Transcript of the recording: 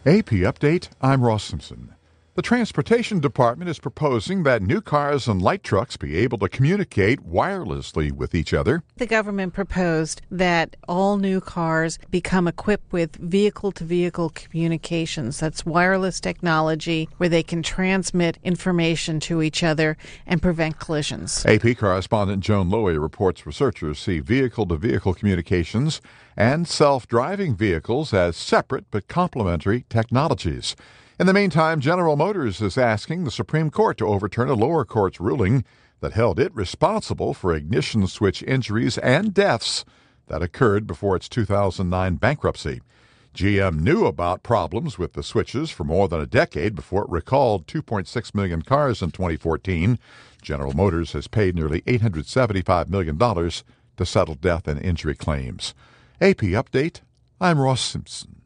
AP Update, I'm Ross Simpson. The Transportation Department is proposing that new cars and light trucks be able to communicate wirelessly with each other. The government proposed that all new cars become equipped with vehicle-to-vehicle communications. That's wireless technology where they can transmit information to each other and prevent collisions. AP correspondent Joan Lowy reports researchers see vehicle-to-vehicle communications and self-driving vehicles as separate but complementary technologies. In the meantime, General Motors is asking the Supreme Court to overturn a lower court's ruling that held it responsible for ignition switch injuries and deaths that occurred before its 2009 bankruptcy. GM knew about problems with the switches for more than a decade before it recalled 2.6 million cars in 2014. General Motors has paid nearly $875 million to settle death and injury claims. AP Update, I'm Ross Simpson.